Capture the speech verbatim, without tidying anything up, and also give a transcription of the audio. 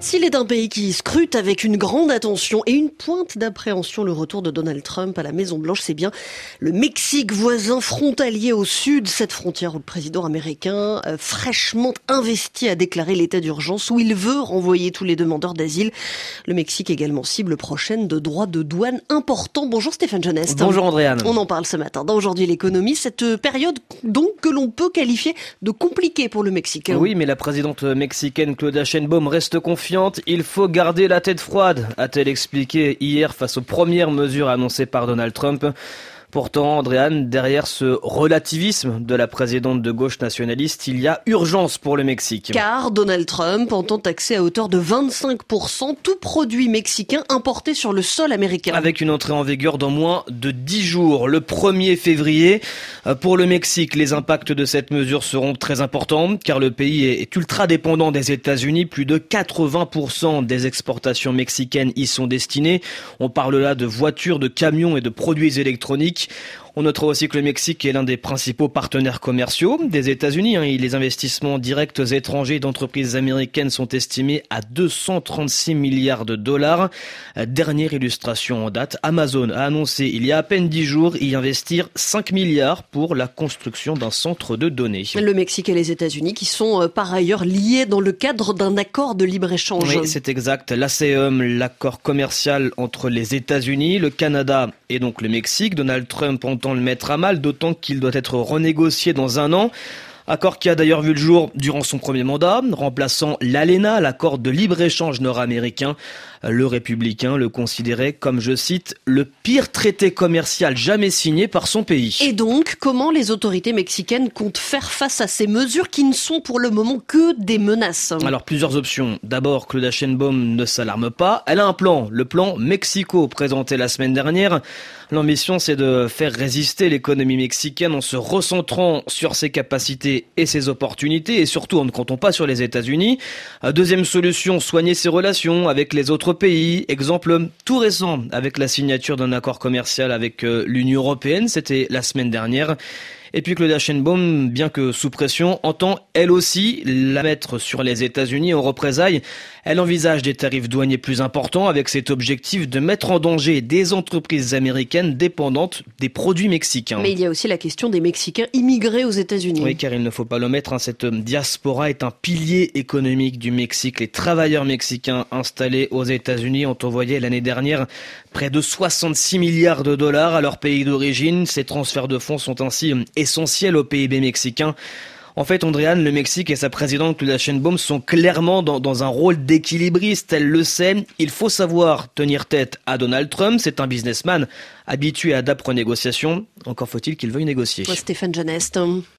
S'il est un pays qui scrute avec une grande attention et une pointe d'appréhension le retour de Donald Trump à la Maison-Blanche, c'est bien le Mexique, voisin frontalier au sud. Cette frontière où le président américain, euh, fraîchement investi, a déclaré l'état d'urgence, où il veut renvoyer tous les demandeurs d'asile. Le Mexique également cible prochaine de droits de douane importants. Bonjour Stéphane Genest. Bonjour Andréane. On en parle ce matin dans Aujourd'hui l'économie. Cette période donc que l'on peut qualifier de compliquée pour le Mexique. Oui, mais la présidente mexicaine Claudia Sheinbaum reste confiante. Il faut garder la tête froide, a-t-elle expliqué hier face aux premières mesures annoncées par Donald Trump. Pourtant, Andréane, derrière ce relativisme de la présidente de gauche nationaliste, il y a urgence pour le Mexique. Car Donald Trump entend taxer à hauteur de vingt-cinq pour cent tout produit mexicain importé sur le sol américain. Avec une entrée en vigueur dans moins de dix jours, le premier février. Pour le Mexique, les impacts de cette mesure seront très importants, car le pays est ultra dépendant des États-Unis. Plus de quatre-vingts pour cent des exportations mexicaines y sont destinées. On parle là de voitures, de camions et de produits électroniques. On notera aussi que le Mexique est l'un des principaux partenaires commerciaux des États-Unis. Hein, et les investissements directs étrangers d'entreprises américaines sont estimés à deux cent trente-six milliards de dollars. Dernière illustration en date, Amazon a annoncé il y a à peine dix jours y investir cinq milliards pour la construction d'un centre de données. Le Mexique et les États-Unis qui sont euh, par ailleurs liés dans le cadre d'un accord de libre-échange. Oui, c'est exact. L'A C E M, l'accord commercial entre les États-Unis, le Canada et donc le Mexique. Donald Trump entend le mettre à mal, d'autant qu'il doit être renégocié dans un an. Accord qui a d'ailleurs vu le jour durant son premier mandat, remplaçant l'ALENA, l'accord de libre-échange nord-américain. Le républicain le considérait comme, je cite, le pire traité commercial jamais signé par son pays. Et donc, comment les autorités mexicaines comptent faire face à ces mesures qui ne sont pour le moment que des menaces? Alors, plusieurs options. D'abord, Claudia Sheinbaum ne s'alarme pas. Elle a un plan, le plan Mexico, présenté la semaine dernière. L'ambition, c'est de faire résister l'économie mexicaine en se recentrant sur ses capacités et ses opportunités, et surtout en ne comptant pas sur les États-Unis. Deuxième solution, soigner ses relations avec les autres pays. Exemple tout récent avec la signature d'un accord commercial avec l'Union européenne, c'était la semaine dernière. Et puis Claudia Sheinbaum, bien que sous pression, entend elle aussi la mettre sur les États-Unis en représailles. Elle envisage des tarifs douaniers plus importants avec cet objectif de mettre en danger des entreprises américaines dépendantes des produits mexicains. Mais il y a aussi la question des Mexicains immigrés aux États-Unis. Oui, car il ne faut pas l'omettre, hein, cette diaspora est un pilier économique du Mexique. Les travailleurs mexicains installés aux États-Unis ont envoyé l'année dernière près de soixante-six milliards de dollars à leur pays d'origine. Ces transferts de fonds sont ainsi essentiels au P I B mexicain. En fait, Andréane, le Mexique et sa présidente Claudia Sheinbaum sont clairement dans, dans un rôle d'équilibriste. Elle le sait, il faut savoir tenir tête à Donald Trump. C'est un businessman habitué à d'âpres négociations. Encore faut-il qu'il veuille négocier. Ouais, Stéphane Genest.